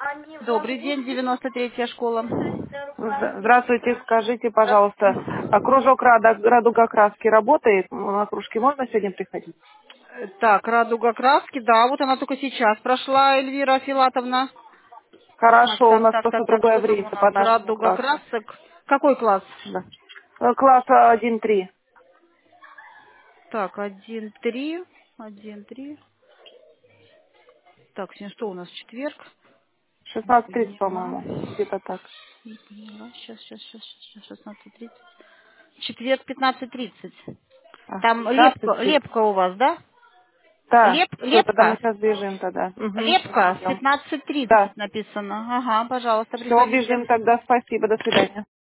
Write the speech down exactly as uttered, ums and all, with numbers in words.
Добрый день, девяносто третья школа. Зд- Здравствуйте, скажите, пожалуйста, а кружок Рада- Радуга краски работает? На кружки можно сегодня приходить? Э, Так, Радуга краски, да, вот она только сейчас прошла, Эльвира Филатовна. Так, Хорошо, у так, нас так, просто так, так, другое что там время у по нас? нашему Радуга классу. красок. Какой класс? Да. Э, Класс один-три. Так, один, три, один, три. Так, сегодня что у нас, четверг? Не шестнадцать тридцать, поняла. по-моему, где-то так. Не поняла, сейчас, сейчас, сейчас, сейчас, шестнадцать тридцать. Четверг, пятнадцать тридцать. А, Там лепка, пятнадцать тридцать. лепка у вас, да? Да, Леп, все, тогда мы лепка? сейчас бежим тогда. Угу, Лепка в идем. пятнадцать Да, тридцать написано. Ага, пожалуйста, все, приходите. бежим тогда, спасибо, до свидания.